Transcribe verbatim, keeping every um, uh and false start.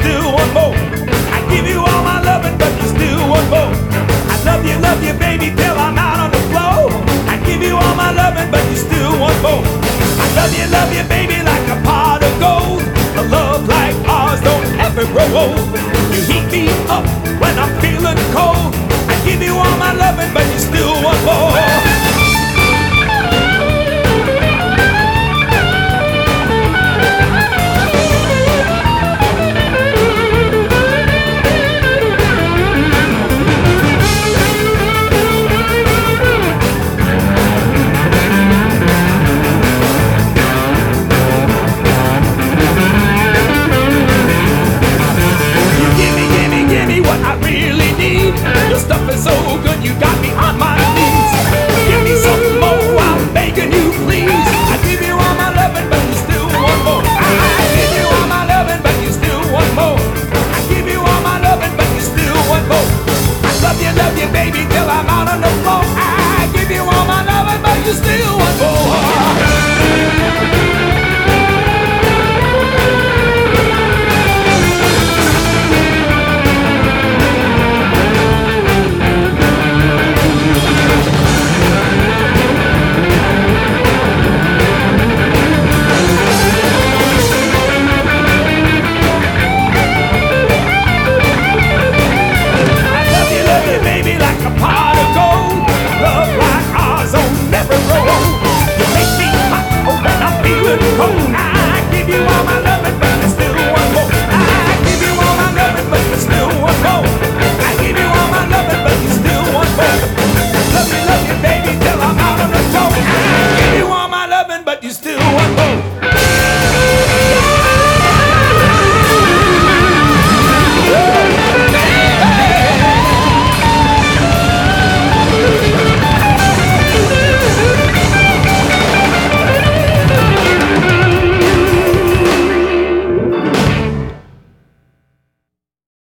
still want more. I give you all my loving, but you still want more. I love you, love you, baby, till I'm out on the floor. I give you all my loving, but you still want more. I love you, love you, baby, like a pot of gold. A love like ours don't ever grow old. You heat me up when I'm feeling cold. I give you all my loving, but you still want more. Your stuff is so good, you got me on my knees. Give me some more, I'm begging you, please. I give you all my loving, but you still want more. I give you all my loving, but you still want more. I give you all my loving, but you still want more. I love you, love you, baby, till I'm out on the floor. I give you all my loving, but you still